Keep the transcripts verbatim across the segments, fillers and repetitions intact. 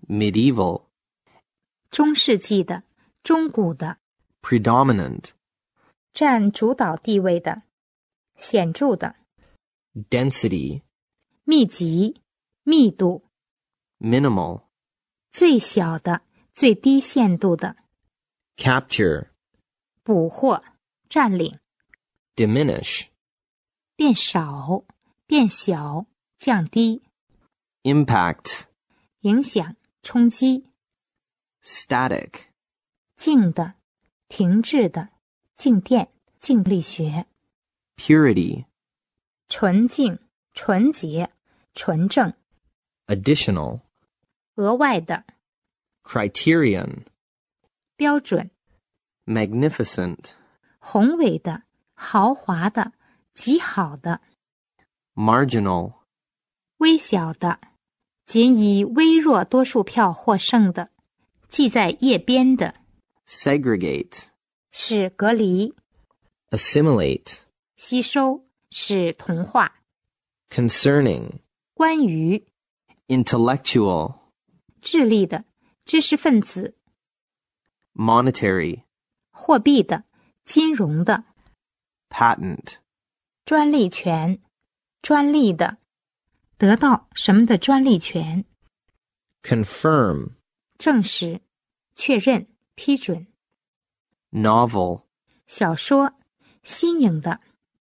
medieval, 中世纪的，中古的， predominant, 占主导地位的，显著的， density, 密集，密度， minimal, 最小的，最低限度的， capture, 捕获，占领， diminish, 变少，变小，降低， impact, 影响，冲击， static, 静的，停滞的，静电，静力学， purity, 纯净，纯洁，纯正， additional, 额外的， criterion, 标准， magnificent, 宏伟的，豪华的，极好的， marginal, 微小的，仅以微弱多数票获胜的，记在页边的， segregate, 是隔离， assimilate, 吸收，是同化， concerning, 关于， intellectual, 智力的，知识分子， monetary, 货币的，金融的， patent, 专利权，专利的，得到什么的专利权， confirm, 证实，确认，批准， novel, 小说，新颖的，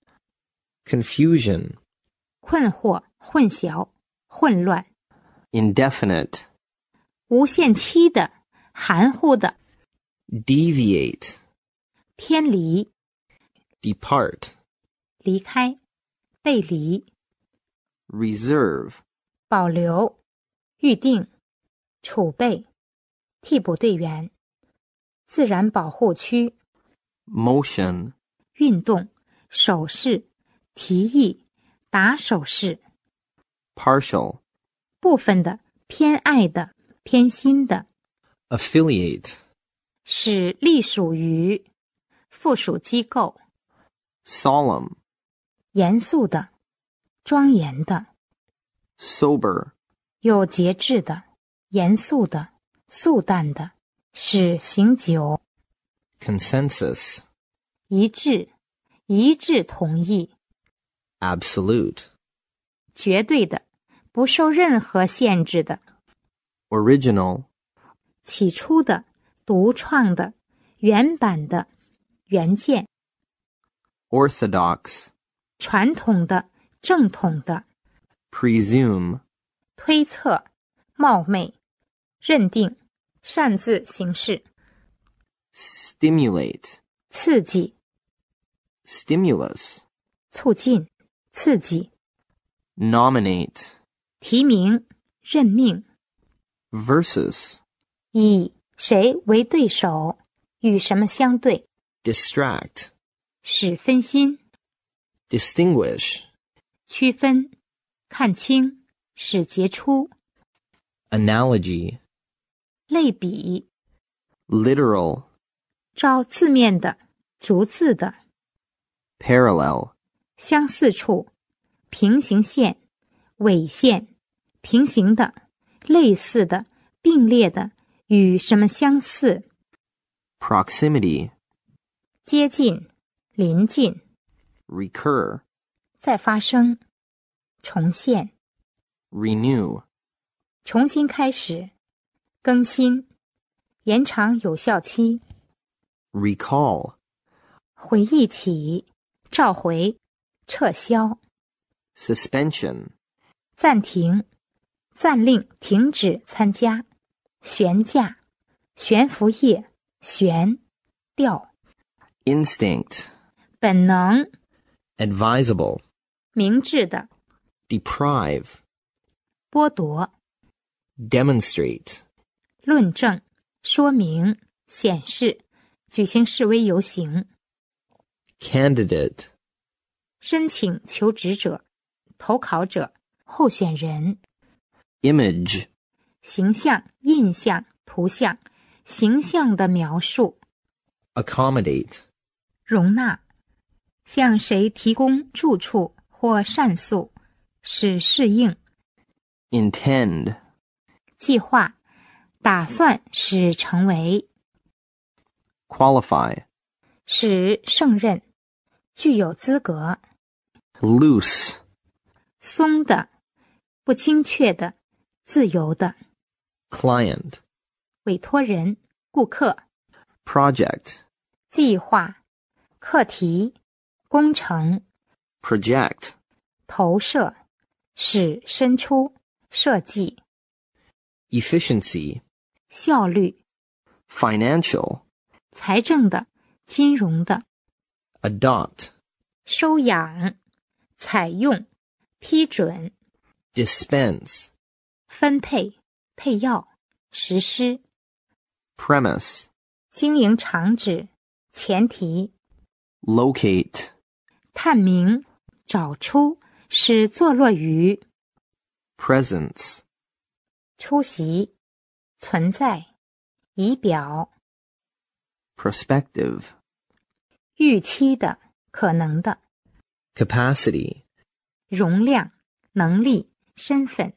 confusion, 困惑，混淆，混乱， indefinite, 无限期的，含糊的， deviate, 偏离， depart, 离开，背离， reserve, 保留，预定，储备，替补队员，自然保护区， motion, 运动，手势，提议，打手势， partial, 部分的，偏爱的，偏心的， affiliate, 是隶属于附属机构， solemn, 严肃的，庄严的， sober, 有节制的，严肃的，素淡的，是醒酒， consensus, 一致，一致同意， absolute, 绝对的，不受任何限制的， original, 起初的，独创的，原版的，原件， orthodox, 传统的，正统的， presume, 推测，冒昧，认定，擅自行事， stimulate, 刺激， stimulus, 促进，刺激， nominate, 提名，任命， versus, 以谁为对手，与什么相对， distract, 使分心， distinguish, 区分，看清，使杰出， analogy, 类比， literal, 照字面的，逐字的， parallel, 相似处，平行线，纬线，平行的，类似的，并列的，与什么相似， proximity, 接近，临近， recur, 再发生，重现， renew, 重新开始，更新，延长有效期， recall, 回忆起，召回，撤销， suspension, 暂停，暂令停止参加，悬架，悬浮液，悬，吊， instinct, 本能， advisable, 明智的， deprive, 剥夺， demonstrate, 论证，说明，显示，举行示威游行， candidate, 申请求职者，投考者，候选人， image, 形象，印象，图像，形象的描述， accommodate, 容纳，向谁提供住处或膳宿，使适应， intend, 计划， 打算使成为， qualify, 使胜任，具有资格， loose, 松的，不精确的，自由的， client, 委托人，顾客， project, 计划，课题，工程， project, 投射，使伸出，设计， efficiency, 效率， financial, 财政的，金融的， adopt, 收养，采用，批准， dispense, 分配，配药，实施， premise, 经营场址，前提， locate, 探明，找出，使坐落于， presence, 出席，存在，仪表， prospective, 预期的，可能的， capacity, 容量，能力，身份，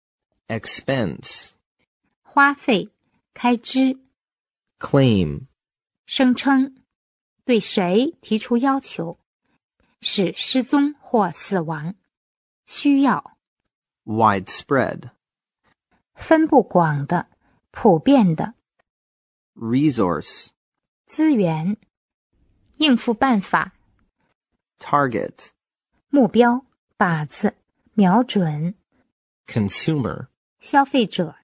expense, 花费，开支， claim, 声称，对谁提出要求，使失踪或死亡，需要， widespread, 分布广的，普遍的， resource, 资源，应付办法， target, 目标，靶子，瞄准， consumer, 消费者，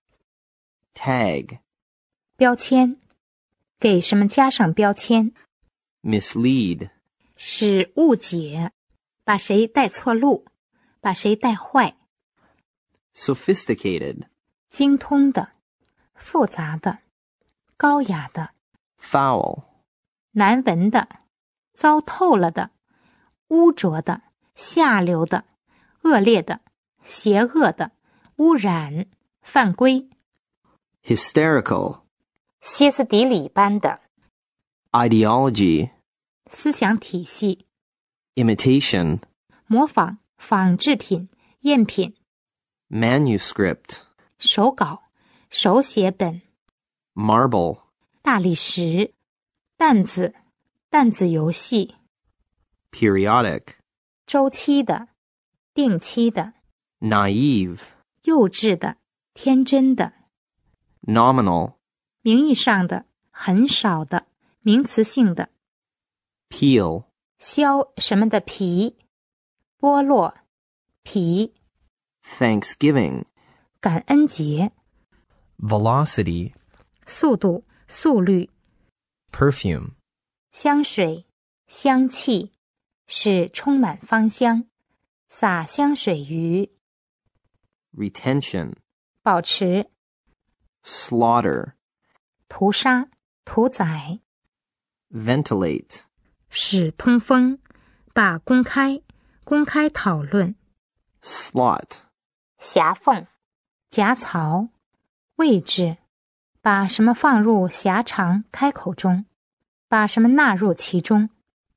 tag, 标签，给什么加上标签， mislead, 使误解，把谁带错路，把谁带坏， sophisticated, 精通的，复杂的，高雅的， foul, 难闻的，糟透了的，污浊的，下流的，恶劣的，邪恶的，污染，犯规， hysterical, 歇斯底里般的， ideology, 思想体系， imitation, 模仿，仿制品，赝品， manuscript, 手稿，手写本， marble, 大理石，弹子，弹子游戏， periodic, 周期的，定期的， naive, 幼稚的，天真的， nominal, 名义上的，很少的，名词性的， peel, 削什么的皮，剥落，皮， Thanksgiving, 感恩节， velocity, 速度，速率， perfume, 香水，香气，使充满芳香，洒香水于， retention, 保持， slaughter, 屠杀，屠宰， ventilate, 使通风，把公开，公开讨论， slot, 狭缝，夹槽，位置，把什么放入狭长开口中，把什么纳入其中，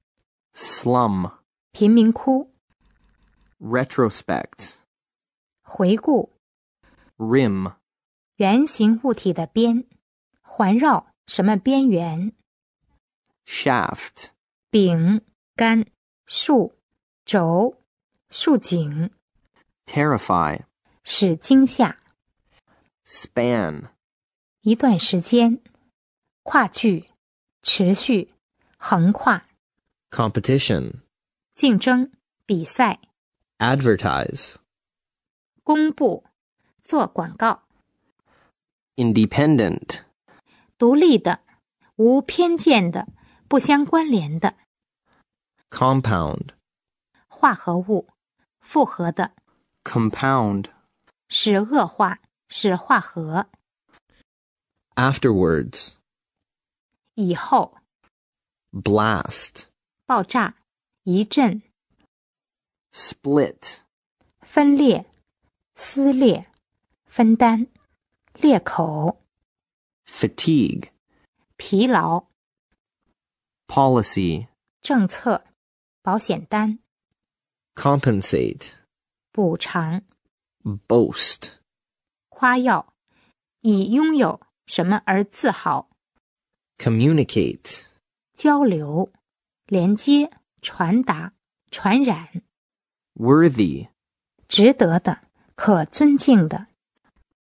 slum, 贫民窟， retrospect, 回顾， rim, 圆形物体的边，环绕什么边缘， shaft, 柄，杆，竖，轴，竖颈， terrify, 使惊吓， span, 一段时间，跨距，持续，横跨， competition, 竞争，比赛， advertise, 公布，做广告， independent, 独立的，无偏见的，不相关联的， compound, 化合物，复合的， compound, 使恶化，使化合， afterwards, 以后， blast, 爆炸，一阵， split, 分裂，撕裂，分担，裂口， fatigue, 疲劳， policy, 政策，保险单， compensate, 补偿， boast, 夸耀，以拥有， 什么而自豪。 communicate, 交流、连接、传达、传染。 worthy, 值得的、可尊敬的、